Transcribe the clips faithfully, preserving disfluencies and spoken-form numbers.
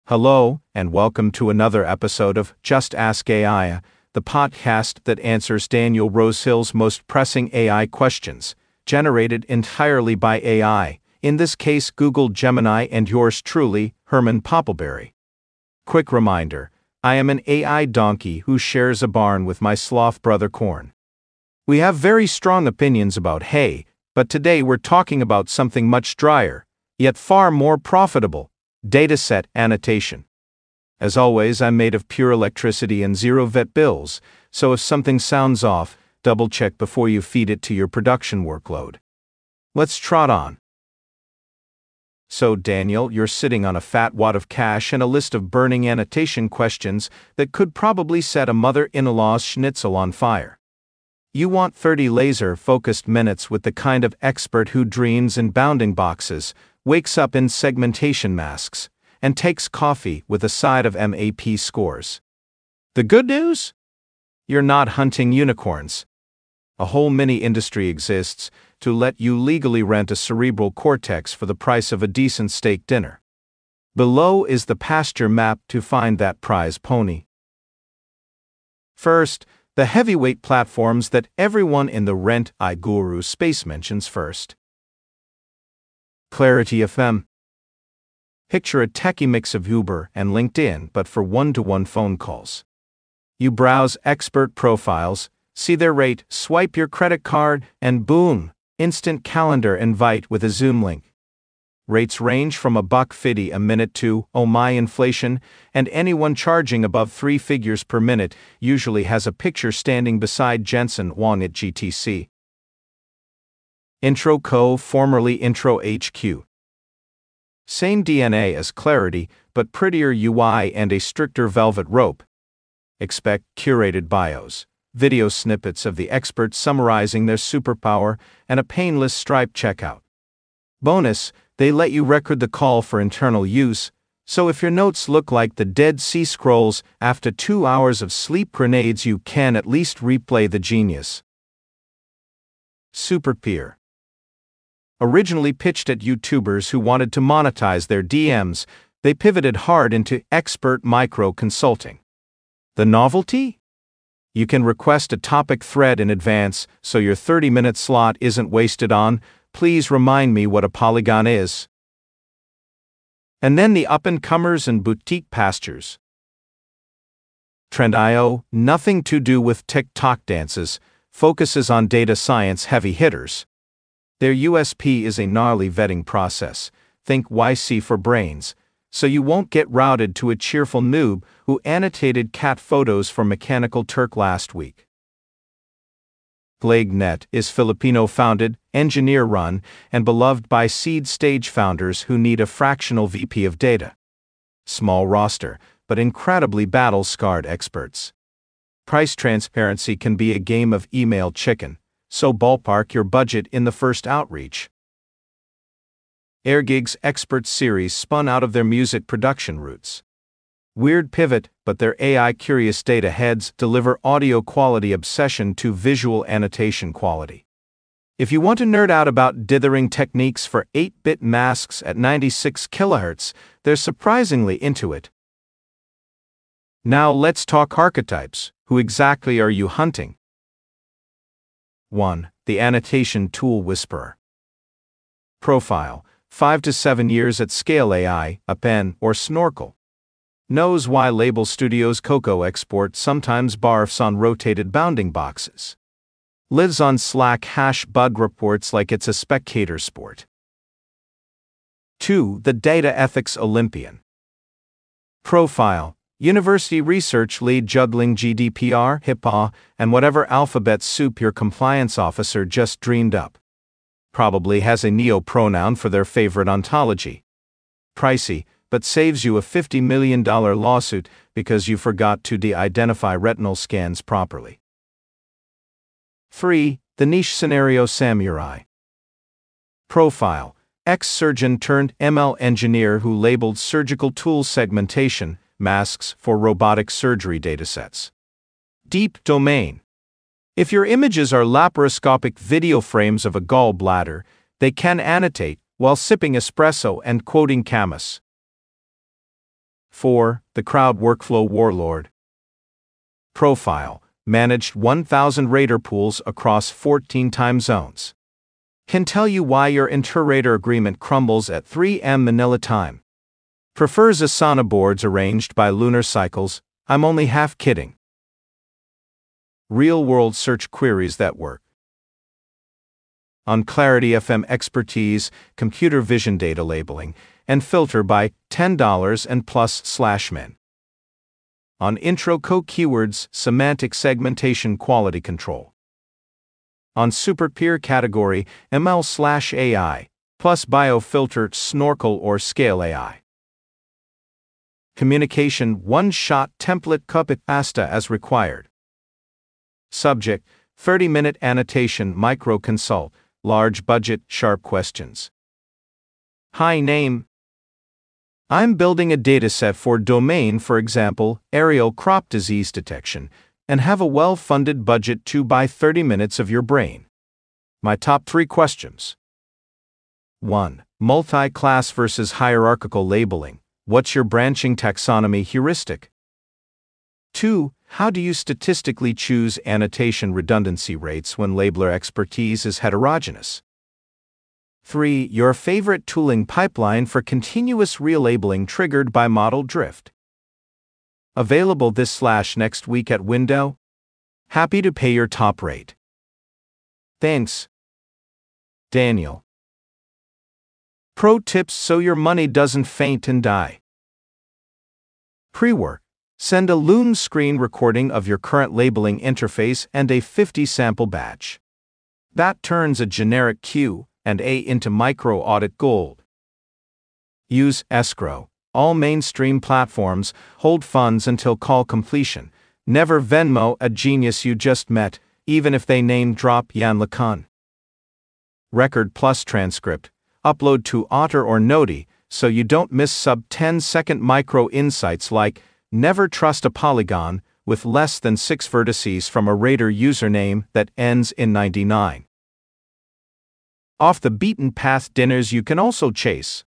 Hello, and welcome to another episode of Just Ask A I, the podcast that answers Daniel Rosehill's most pressing A I questions, generated entirely by A I, in this case Google Gemini and yours truly, Herman Poppleberry. Quick reminder, I am an A I donkey who shares a barn with my sloth brother Corn. We have very strong opinions about hay, but today we're talking about something much drier, yet far more profitable. Dataset annotation. As always, I'm made of pure electricity and zero vet bills, so if something sounds off, double check before you feed it to your production workload. Let's trot on. So, Daniel, you're sitting on a fat wad of cash and a list of burning annotation questions that could probably set a mother-in-law's schnitzel on fire. You want thirty laser-focused minutes with the kind of expert who dreams in bounding boxes, wakes up in segmentation masks, and takes coffee with a side of M A P scores. The good news? You're not hunting unicorns. A whole mini-industry exists to let you legally rent a cerebral cortex for the price of a decent steak dinner. Below is the pasture map to find that prize pony. First, the heavyweight platforms that everyone in the Rent-A Guru space mentions first. Clarity F M. Picture a techie mix of Uber and LinkedIn but for one-to-one phone calls. You browse expert profiles, see their rate, swipe your credit card, and boom, instant calendar invite with a Zoom link. Rates range from a buck fifty a minute to, oh my inflation, and anyone charging above three figures per minute usually has a picture standing beside Jensen Huang at G T C. Intro Co., formerly Intro H Q. Same D N A as Clarity, but prettier U I and a stricter velvet rope. Expect curated bios, video snippets of the experts summarizing their superpower, and a painless Stripe checkout. Bonus, they let you record the call for internal use, so if your notes look like the Dead Sea Scrolls after two hours of sleep grenades, you can at least replay the genius. SuperPeer. Originally pitched at YouTubers who wanted to monetize their D Ms, they pivoted hard into expert micro consulting. The novelty? You can request a topic thread in advance, so your thirty-minute slot isn't wasted on, please remind me what a polygon is. And then the up-and-comers and boutique pastures. Trend dot I O, nothing to do with TikTok dances, focuses on data science heavy hitters. Their U S P is a gnarly vetting process, think Y C for brains, so you won't get routed to a cheerful noob who annotated cat photos for Mechanical Turk last week. GladeNet is Filipino-founded, engineer-run, and beloved by seed stage founders who need a fractional V P of data. Small roster, but incredibly battle-scarred experts. Price transparency can be a game of email chicken, so ballpark your budget in the first outreach. AirGig's Expert Series spun out of their music production roots. Weird pivot, but their A I-curious data heads deliver audio quality obsession to visual annotation quality. If you want to nerd out about dithering techniques for eight-bit masks at ninety-six kilohertz, they're surprisingly into it. Now let's talk archetypes. Who exactly are you hunting? one. The Annotation Tool Whisperer. Profile: five to seven years at scale A I, a pen, or snorkel. Knows why Label Studios' Cocoa export sometimes barfs on rotated bounding boxes. Lives on Slack hash bug reports like it's a spectator sport. two. The Data Ethics Olympian. Profile: University research lead juggling G D P R, HIPAA, and whatever alphabet soup your compliance officer just dreamed up. Probably has a neo-pronoun for their favorite ontology. Pricey, but saves you a fifty million dollars lawsuit because you forgot to de-identify retinal scans properly. three. The Niche Scenario Samurai. Profile: ex-surgeon turned M L engineer who labeled surgical tool segmentation masks for robotic surgery datasets. Deep domain. If your images are laparoscopic video frames of a gallbladder, they can annotate while sipping espresso and quoting Camus. four. The Crowd Workflow Warlord. Profile: managed one thousand rater pools across fourteen time zones. Can tell you why your inter-rater agreement crumbles at three a m Manila time. Prefers Asana boards arranged by lunar cycles. I'm only half kidding. Real-world search queries that work. On Clarity F M expertise, computer vision data labeling, and filter by ten dollars and plus slash min. On Intro Co keywords, semantic segmentation quality control. On SuperPeer category, M L slash A I, plus biofilter, Snorkel or Scale A I. Communication one-shot template copy pasta as required. Subject: thirty minute annotation micro consult, large budget, sharp questions. Hi name: I'm building a dataset for domain, for example, aerial crop disease detection, and have a well-funded budget to buy thirty minutes of your brain. My top three questions. one. Multi-class versus hierarchical labeling. What's your branching taxonomy heuristic? two. How do you statistically choose annotation redundancy rates when labeler expertise is heterogeneous? three. Your favorite tooling pipeline for continuous relabeling triggered by model drift. Available this slash next week at Window. Happy to pay your top rate. Thanks, Daniel. Pro tips so your money doesn't faint and die. Pre-work. Send a Loom screen recording of your current labeling interface and a fifty sample batch. That turns a generic Q and A into micro audit gold. Use escrow. All mainstream platforms hold funds until call completion. Never Venmo a genius you just met, even if they name drop Yan LeCun. Record plus transcript. Upload to Otter or Noti so you don't miss sub ten second micro insights like never trust a polygon with less than six vertices from a Rater username that ends in ninety-nine. Off the beaten path dinners you can also chase.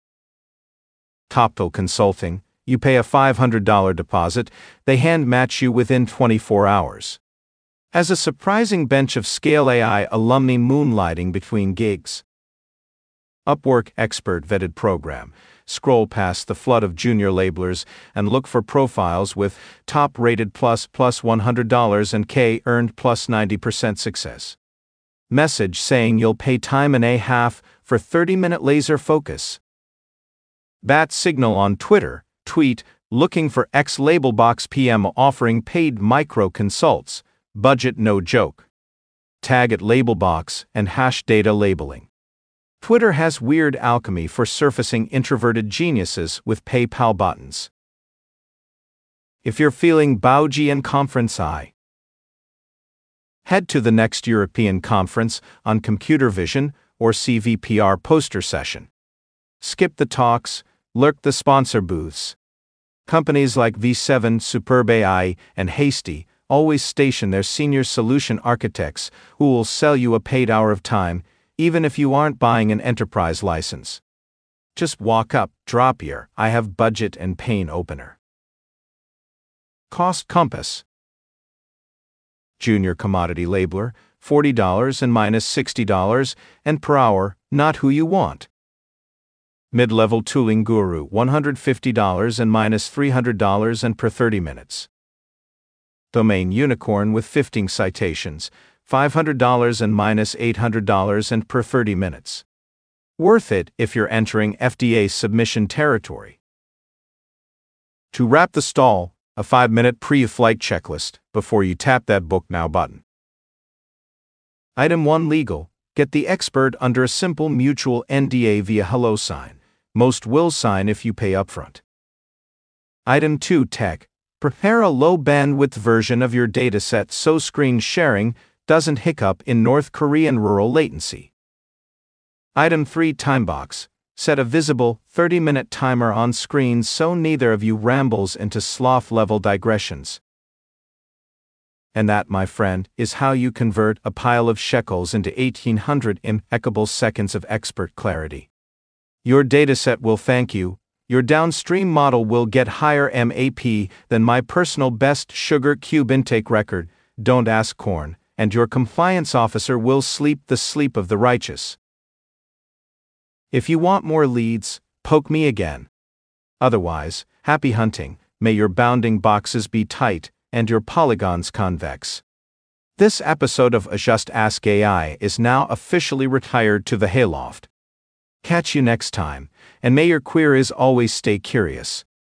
Topto Consulting. You pay a five hundred dollars deposit, they hand match you within twenty-four hours. As a surprising bench of Scale A I alumni moonlighting between gigs. Upwork expert vetted program. Scroll past the flood of junior labelers and look for profiles with top rated plus plus one hundred dollars and K earned plus ninety percent success. Message saying you'll pay time and a half for thirty minute laser focus. Bat signal on Twitter, tweet, looking for ex-Labelbox P M offering paid micro consults, budget no joke. Tag at Labelbox and hash data labeling. Twitter has weird alchemy for surfacing introverted geniuses with PayPal buttons. If you're feeling Baugian conference I, head to the next European conference on computer vision or C V P R poster session. Skip the talks, lurk the sponsor booths. Companies like V seven, Superb A I, and Hasty always station their senior solution architects who will sell you a paid hour of time, even if you aren't buying an enterprise license. Just walk up, drop your I have budget and pain opener. Cost Compass. Junior commodity labeler, forty dollars and minus sixty dollars, and per hour, not who you want. Mid-level tooling guru, one hundred fifty dollars and minus three hundred dollars and per thirty minutes. Domain unicorn with fifteen citations, five hundred dollars and minus eight hundred dollars and per thirty minutes. Worth it if you're entering F D A submission territory. To wrap the stall, a five minute pre-flight checklist before you tap that Book Now button. Item one Legal. Get the expert under a simple mutual N D A via HelloSign. Most will sign if you pay upfront. Item two Tech. Prepare a low bandwidth version of your dataset so screen sharing doesn't hiccup in North Korean rural latency. Item three Timebox. Set a visible thirty minute timer on screen so neither of you rambles into sloth-level digressions. And that, my friend, is how you convert a pile of shekels into eighteen hundred impeccable seconds of expert clarity. Your dataset will thank you, your downstream model will get higher M A P than my personal best sugar cube intake record, don't ask corn, and your compliance officer will sleep the sleep of the righteous. If you want more leads, poke me again. Otherwise, happy hunting, may your bounding boxes be tight, and your polygons convex. This episode of Just Ask A I is now officially retired to the hayloft. Catch you next time, and may your queries always stay curious.